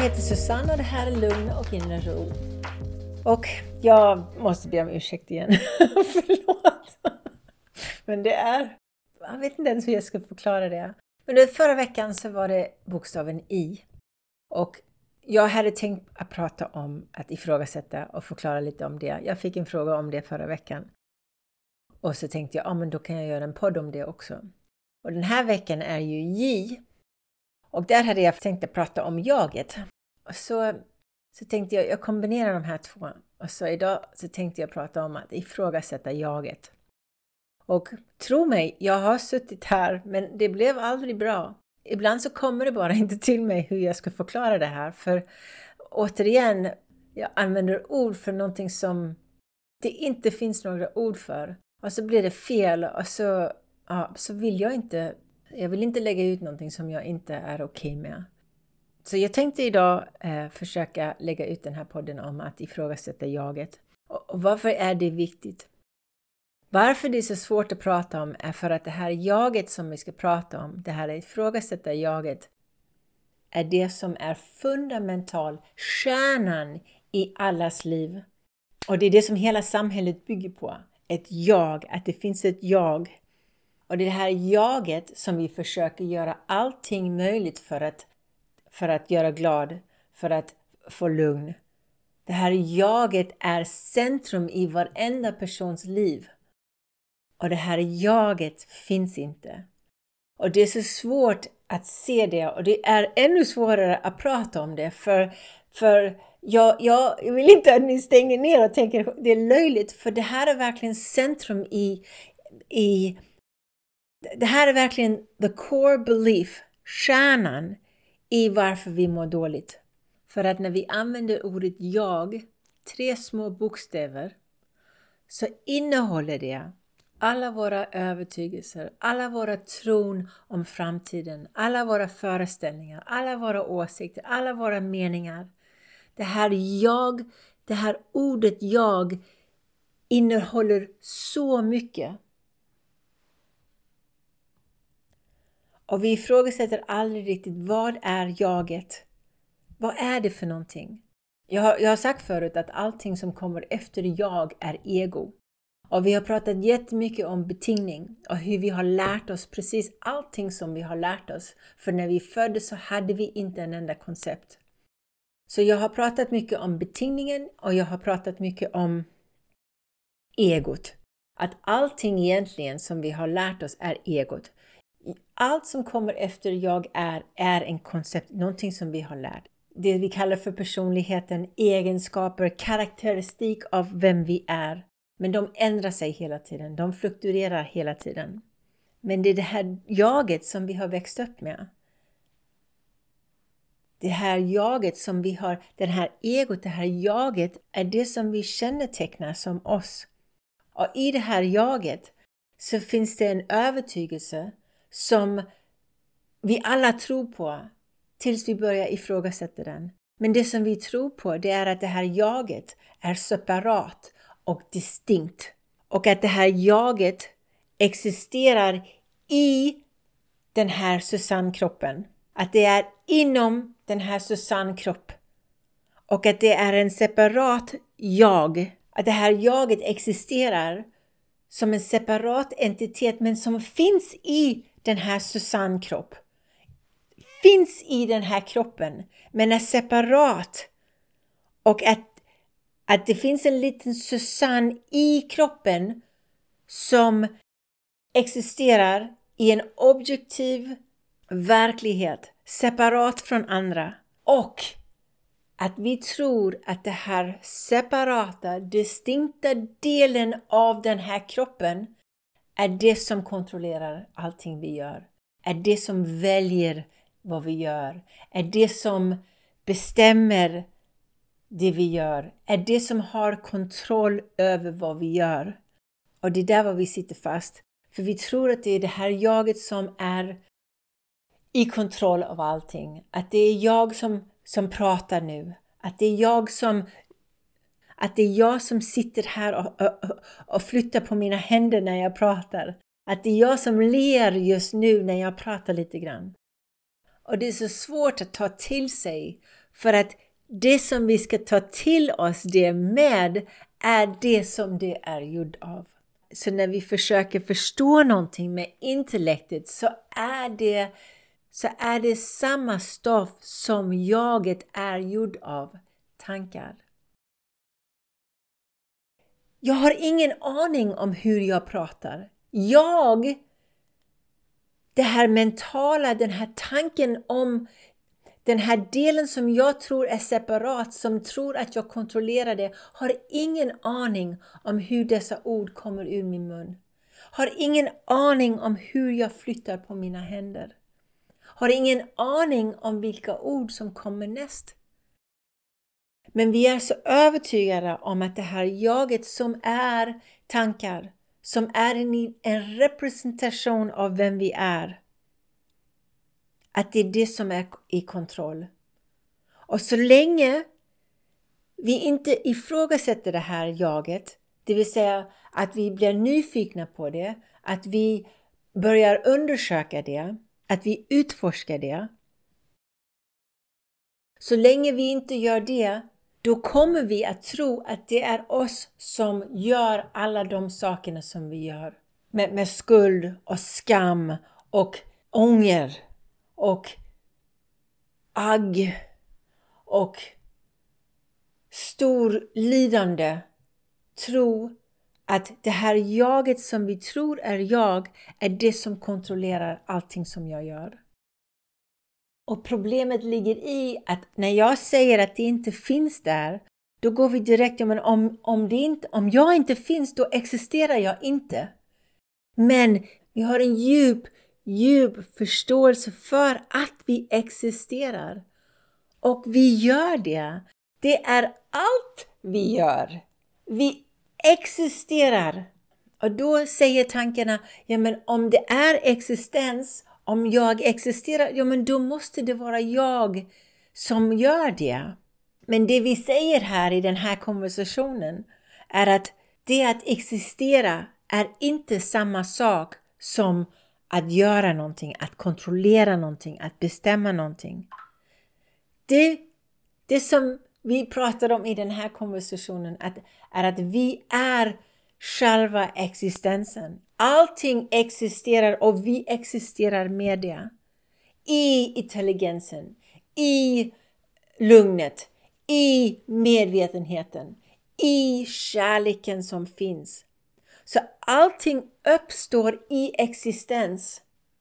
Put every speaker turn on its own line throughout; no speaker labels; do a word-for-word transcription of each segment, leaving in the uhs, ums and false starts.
heter Susanne och det här är Lugn och inre ro. Och jag måste be om ursäkt igen. Förlåt. Men det är... Jag vet inte ens hur jag ska förklara det. Men det, förra veckan så var det bokstaven I. Och jag hade tänkt att prata om att ifrågasätta och förklara lite om det. Jag fick en fråga om det förra veckan. Och så tänkte jag, ja men då kan jag göra en podd om det också. Och den här veckan är ju J. Och där hade jag tänkt att prata om jaget. Och så, så tänkte jag, jag kombinerar de här två. Och så idag så tänkte jag prata om att ifrågasätta jaget. Och tro mig, jag har suttit här men det blev aldrig bra. Ibland så kommer det bara inte till mig hur jag ska förklara det här. För återigen, jag använder ord för någonting som det inte finns några ord för. Och så blir det fel och så, ja, så vill jag inte, jag vill inte lägga ut någonting som jag inte är okej med. Så jag tänkte idag eh, försöka lägga ut den här podden om att ifrågasätta jaget. Och, och varför är det viktigt? Varför det är så svårt att prata om är för att det här jaget som vi ska prata om, det här ifrågasätta jaget, är det som är fundamental kärnan i allas liv. Och det är det som hela samhället bygger på. Ett jag, att det finns ett jag. Och det är det här jaget som vi försöker göra allting möjligt för att, för att göra glad, för att få lugn. Det här jaget är centrum i varenda persons liv. Och det här jaget finns inte. Och det är så svårt att se det. Och det är ännu svårare att prata om det. För, för jag, jag vill inte att ni stänger ner och tänker det är löjligt. För det här är verkligen centrum i... i det här är verkligen the core belief. Kärnan i varför vi mår dåligt. För att när vi använder ordet jag, tre små bokstäver, så innehåller det alla våra övertygelser, alla våra tron om framtiden, alla våra föreställningar, alla våra åsikter, alla våra meningar. Det här jag, det här ordet jag innehåller så mycket. Och vi ifrågasätter aldrig riktigt, vad är jaget? Vad är det för någonting? Jag har, jag har sagt förut att allting som kommer efter jag är ego. Och vi har pratat jättemycket om betingning och hur vi har lärt oss precis allting som vi har lärt oss. För när vi föddes så hade vi inte en enda koncept. Så jag har pratat mycket om betingningen och jag har pratat mycket om egot. Att allting egentligen som vi har lärt oss är egot. Allt som kommer efter jag är, är en koncept, någonting som vi har lärt. Det vi kallar för personligheten, egenskaper, karaktäristik av vem vi är. Men de ändrar sig hela tiden, de fluktuerar hela tiden. Men det är det här jaget som vi har växt upp med. Det här jaget som vi har, den här egot, det här jaget är det som vi kännetecknar som oss. Och i det här jaget så finns det en övertygelse som vi alla tror på tills vi börjar ifrågasätta den. Men det som vi tror på, det är att det här jaget är separat och distinkt. Och att det här jaget existerar i den här Susanne-kroppen. Att det är inom den här Susanne-kropp. Och att det är en separat jag. Att det här jaget existerar som en separat entitet men som finns i den här Susanne-kropp. Finns i den här kroppen men är separat. Och att, att det finns en liten Susanne i kroppen som existerar i en objektiv verklighet. Separat från andra. Och att vi tror att det här separata, distinkta delen av den här kroppen är det som kontrollerar allting vi gör. Är det som väljer vad vi gör. Är det som bestämmer det vi gör. Är det som har kontroll över vad vi gör. Och det är där var vi sitter fast. För vi tror att det är det här jaget som är i kontroll av allting. Att det är jag som, som pratar nu. Att det är jag som att det är jag som sitter här och, och, och flyttar på mina händer när jag pratar. Att det är jag som ler just nu när jag pratar lite grann. Och det är så svårt att ta till sig För att det som vi ska ta till oss det med är det som det är gjort av. Så när vi försöker förstå någonting med intellektet så är det, så är det samma stoff som jaget är gjord av, tankar. Jag har ingen aning om hur jag pratar. Jag, det här mentala, den här tanken om den här delen som jag tror är separat, som tror att jag kontrollerar det, har ingen aning om hur dessa ord kommer ur min mun. Har ingen aning om hur jag flyttar på mina händer. Har ingen aning om vilka ord som kommer näst. Men vi är så övertygade om att det här jaget som är tankar, som är en, en representation av vem vi är, att det är det som är i kontroll. Och så länge vi inte ifrågasätter det här jaget, det vill säga att vi blir nyfikna på det, att vi börjar undersöka det, att vi utforskar det. Så länge vi inte gör det, då kommer vi att tro att det är oss som gör alla de sakerna som vi gör. Med, med skuld och skam och ånger och agg och stor lidande. Tro att det här jaget som vi tror är jag är det som kontrollerar allting som jag gör. Och problemet ligger i att när jag säger att det inte finns där, då går vi direkt, ja, men om, om, det inte, om jag inte finns, då existerar jag inte. Men vi har en djup, djup förståelse för att vi existerar. Och vi gör det. Det är allt vi gör. Vi existerar. Och då säger tankarna, ja men om det är existens, om jag existerar, ja men då måste det vara jag som gör det. Men det vi säger här i den här konversationen är att det att existera är inte samma sak som att göra någonting, att kontrollera någonting, att bestämma någonting. Det, det som vi pratar om i den här konversationen att, är att vi är själva existensen. Allting existerar och vi existerar med det. I intelligensen, i lugnet, i medvetenheten, i kärleken som finns. Så allting uppstår i existens.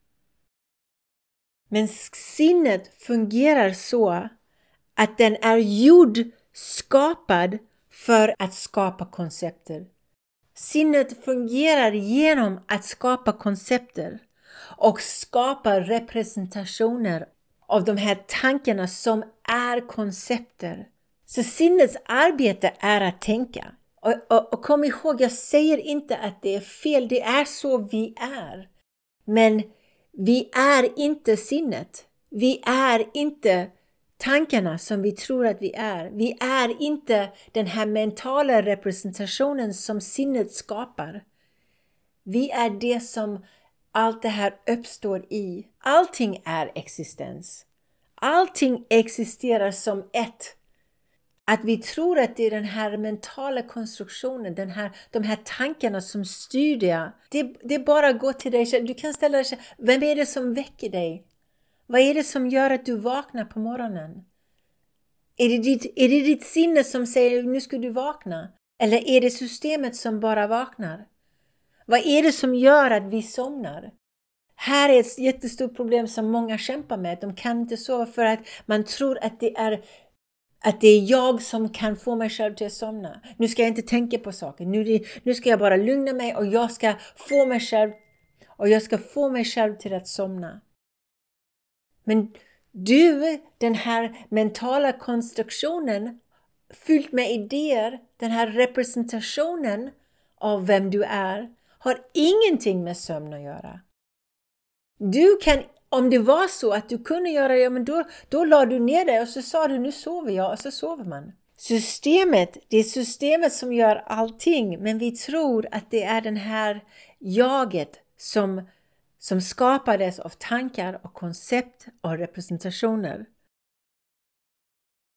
Men sinnet fungerar så att den är gjord, skapad för att skapa koncepter. Sinnet fungerar genom att skapa koncepter och skapa representationer av de här tankarna som är koncepter. Så sinnets arbete är att tänka. Och, och, och kom ihåg, jag säger inte att det är fel, det är så vi är. Men vi är inte sinnet. Vi är inte tankarna som vi tror att vi är. Vi är inte den här mentala representationen som sinnet skapar. Vi är det som allt det här uppstår i. Allting är existens. Allting existerar som ett. Att vi tror att det är den här mentala konstruktionen, den här, de här tankarna som styr det. Det, det bara går till dig själv. Du kan ställa dig själv. Vem är det som väcker dig? Vad är det som gör att du vaknar på morgonen? Är det ditt, är det ditt sinne som säger nu ska du vakna? Eller är det systemet som bara vaknar? Vad är det som gör att vi somnar? Här är ett jättestort problem som många kämpar med. De kan inte sova för att man tror att det är, att det är jag som kan få mig själv till att somna. Nu ska jag inte tänka på saker. Nu, nu ska jag bara lugna mig och jag ska få mig själv och jag ska få mig själv till att somna. Men du, den här mentala konstruktionen fylld med idéer, den här representationen av vem du är, har ingenting med sömn att göra. Du kan, om det var så att du kunde göra det, ja, men då, då la du ner dig och så sa du nu sover jag och så sover man. Systemet, det är systemet som gör allting, men vi tror att det är den här jaget som som skapades av tankar och koncept och representationer.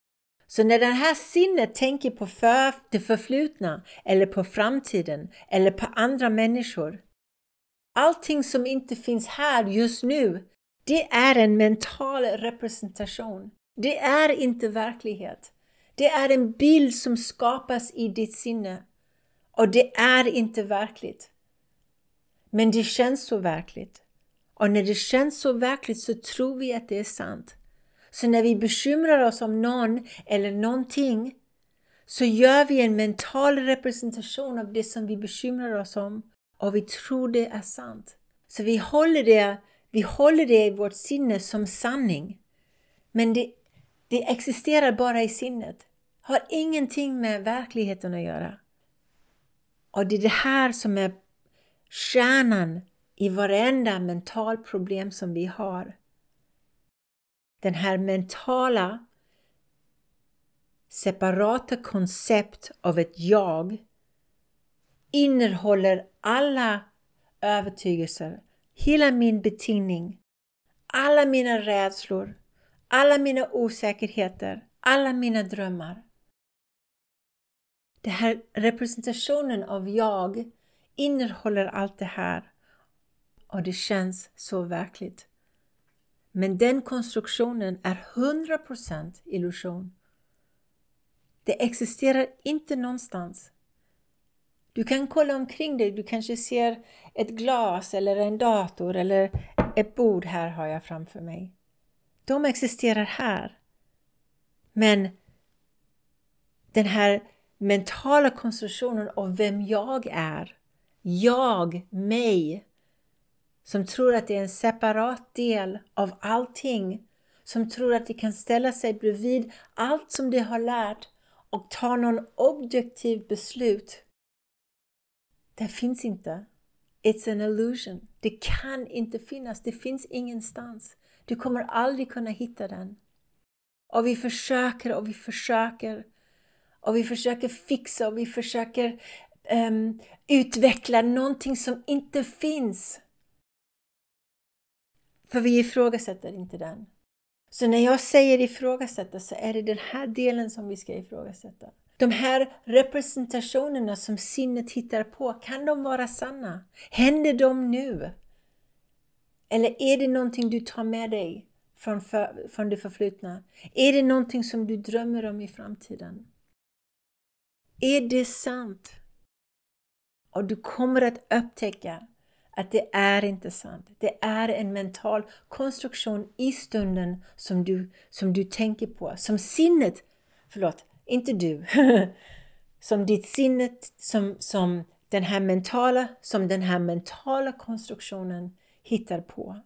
Så när den här sinnet tänker på för, det förflutna eller på framtiden eller på andra människor, allting som inte finns här just nu, det är en mental representation. Det är inte verklighet. Det är en bild som skapas i ditt sinne. Och det är inte verkligt. Men det känns så verkligt. Och när det känns så verkligt så tror vi att det är sant. Så när vi bekymrar oss om någon eller någonting, så gör vi en mental representation av det som vi bekymrar oss om. Och vi tror det är sant. Så vi håller det, vi håller det i vårt sinne som sanning. Men det, det existerar bara i sinnet. Har ingenting med verkligheten att göra. Och det är det här som är kärnan i varenda mental problem som vi har. Den här mentala separata koncept av ett jag innehåller alla övertygelser, hela min betingning, alla mina rädslor, alla mina osäkerheter, alla mina drömmar. Den här representationen av jag innehåller allt det här och det känns så verkligt. Men den konstruktionen är hundra procent illusion. Det existerar inte någonstans. Du kan kolla omkring dig, du kanske ser ett glas eller en dator eller ett bord, här har jag framför mig. De existerar här. Men den här mentala konstruktionen av vem jag är, jag, mig, som tror att det är en separat del av allting, som tror att det kan ställa sig bredvid allt som det har lärt och ta någon objektiv beslut. Det finns inte. It's an illusion. Det kan inte finnas. Det finns ingenstans. Du kommer aldrig kunna hitta den. Och vi försöker och vi försöker. Och vi försöker fixa och vi försöker um, utveckla någonting som inte finns. För vi ifrågasätter inte den. Så när jag säger ifrågasätta så är det den här delen som vi ska ifrågasätta. De här representationerna som sinnet hittar på, kan de vara sanna? Händer de nu? Eller är det någonting du tar med dig från, för, från det förflutna? Är det någonting som du drömmer om i framtiden? Är det sant? Och du kommer att upptäcka att det är inte sant. Det är en mental konstruktion i stunden som du, som du tänker på. Som sinnet, förlåt, inte du. som ditt sinnet, som, som, den här mentala, som den här mentala konstruktionen hittar på.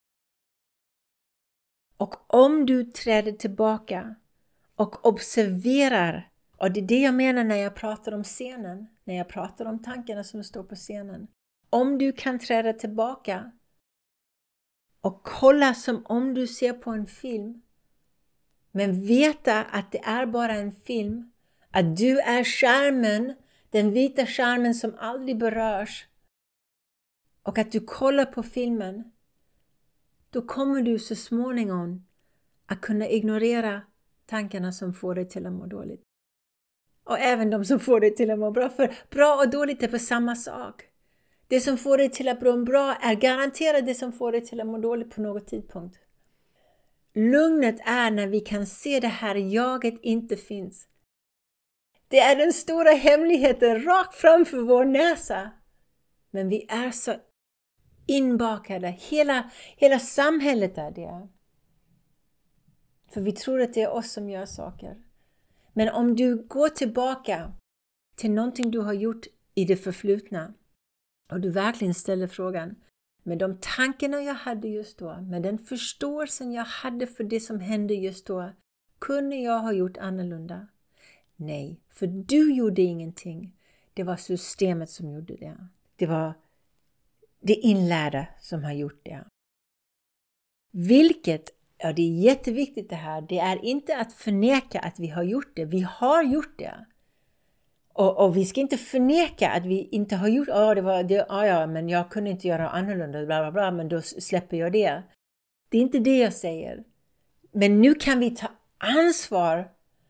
Och om du träder tillbaka och observerar, och det är det jag menar när jag pratar om scenen, när jag pratar om tankarna som står på scenen. Om du kan träda tillbaka och kolla som om du ser på en film, men veta att det är bara en film, att du är skärmen, den vita skärmen som aldrig berörs, och att du kollar på filmen, då kommer du så småningom att kunna ignorera tankarna som får dig till att må dåligt. Och även de som får dig till att må bra, för bra och dåligt är på samma sak. Det som får dig till att må bra är garanterat det som får dig till att må dåligt på någon tidpunkt. Lugnet är när vi kan se det här jaget inte finns. Det är den stora hemligheten rakt framför vår näsa. Men vi är så inbakade. Hela, hela samhället är det. För vi tror att det är oss som gör saker. Men om du går tillbaka till någonting du har gjort i det förflutna och du verkligen ställer frågan, med de tankarna jag hade just då, med den förståelsen jag hade för det som hände just då, kunde jag ha gjort annorlunda? Nej, för du gjorde ingenting. Det var systemet som gjorde det. Det var det inlärda som har gjort det. Vilket, ja, det är jätteviktigt det här. Det är inte att förneka att vi har gjort det. Vi har gjort det. Och, och vi ska inte förneka att vi inte har gjort ja, det var det, ja, ja, men jag kunde inte göra annorlunda, bla bla bla, men då släpper jag det. Det är inte det jag säger. Men nu kan vi ta ansvar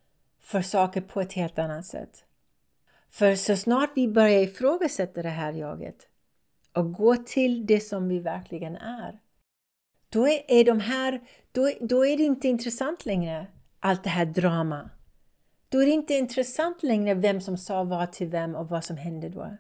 för saker på ett helt annat sätt. För så snart vi börjar ifrågasätta det här jaget och gå till det som vi verkligen är, då är, är de här, då, då är det inte intressant längre, allt det här drama. Då är det inte intressant längre vem som sa vad till vem och vad som hände då.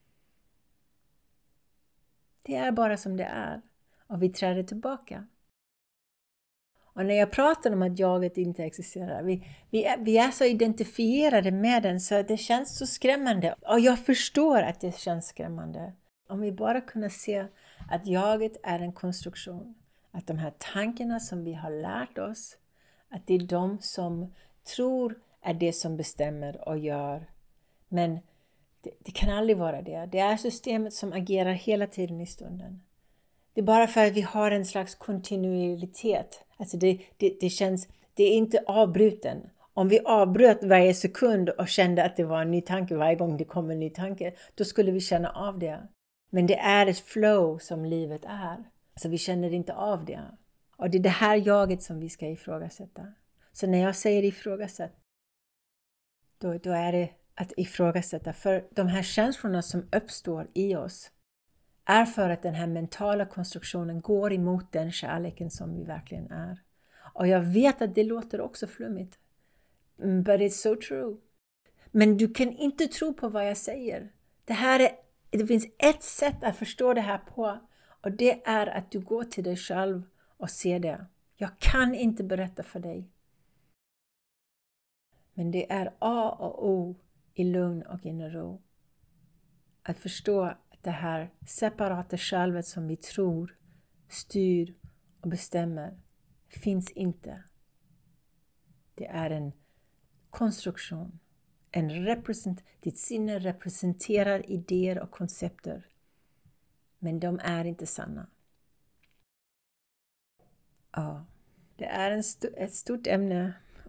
Det är bara som det är och vi träder tillbaka. Och när jag pratar om att jaget inte existerar, vi, vi, är, vi är så identifierade med den så det känns så skrämmande. Och jag förstår att det känns skrämmande. Om vi bara kunde se att jaget är en konstruktion. Att de här tankarna som vi har lärt oss, att det är de som tror är det som bestämmer och gör. Men det, det kan aldrig vara det. Det är systemet som agerar hela tiden i stunden. Det är bara för att vi har en slags kontinuitet. Alltså det, det, det känns, det är inte avbruten. Om vi avbröt varje sekund och kände att det var en ny tanke varje gång det kom en ny tanke, då skulle vi känna av det. Men det är ett flow som livet är. Så vi känner inte av det. Och det är det här jaget som vi ska ifrågasätta. Så när jag säger ifrågasätta, då, då är det att ifrågasätta. För de här känslorna som uppstår i oss är för att den här mentala konstruktionen går emot den kärleken som vi verkligen är. Och jag vet att det låter också flummigt. But it's so true. Men du kan inte tro på vad jag säger. Det här är, det finns ett sätt att förstå det här på. Och det är att du går till dig själv och ser det. Jag kan inte berätta för dig. Men det är A och O i lugn och inre ro. Att förstå att det här separata självet som vi tror, styr och bestämmer finns inte. Det är en konstruktion. En represent, ditt sinne representerar idéer och koncepter. Men de är inte sanna. Ja, det är en st- ett stort ämne.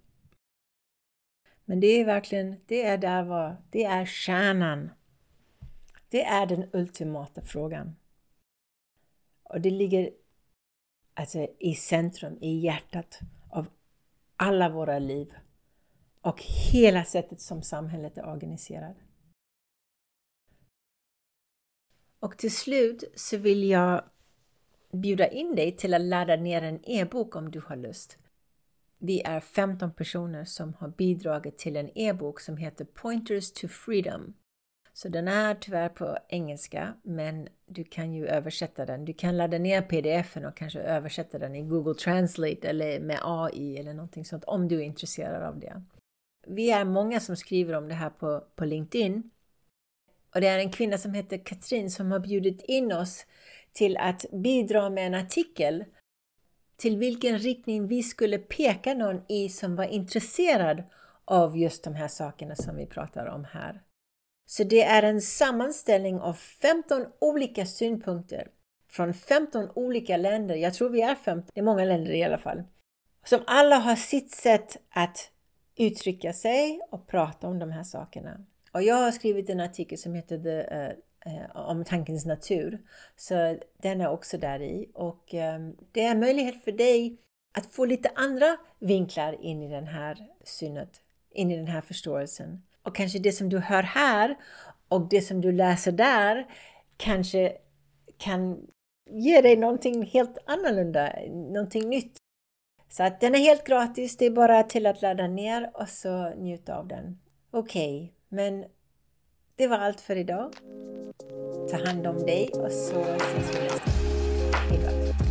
Men det är verkligen, det är där var, det är kärnan. Det är den ultimata frågan. Och det ligger alltså i centrum, i hjärtat av alla våra liv. Och hela sättet som samhället är organiserat. Och till slut så vill jag bjuda in dig till att ladda ner en e-bok om du har lust. Vi är femton personer som har bidragit till en e-bok som heter Pointers to Freedom. Så den är tyvärr på engelska, men du kan ju översätta den. Du kan ladda ner pdf-en och kanske översätta den i Google Translate eller med A I eller någonting sånt om du är intresserad av det. Vi är många som skriver om det här på, på LinkedIn. Och det är en kvinna som heter Katrin som har bjudit in oss till att bidra med en artikel till vilken riktning vi skulle peka någon i som var intresserad av just de här sakerna som vi pratar om här. Så det är en sammanställning av femton olika synpunkter från femton olika länder. Jag tror vi är femton, det är många länder i alla fall. Som alla har sitt sätt att uttrycka sig och prata om de här sakerna. Och jag har skrivit en artikel som heter The, uh, uh, om tankens natur. Så den är också där i. Och um, det är en möjlighet för dig att få lite andra vinklar in i den här synet. In i den här förståelsen. Och kanske det som du hör här och det som du läser där kanske kan ge dig någonting helt annorlunda. Någonting nytt. Så att den är helt gratis. Det är bara till att ladda ner och så njuta av den. Okej. Okay. Men det var allt för idag. Ta hand om dig och så ses vi nästa gång. Hej då.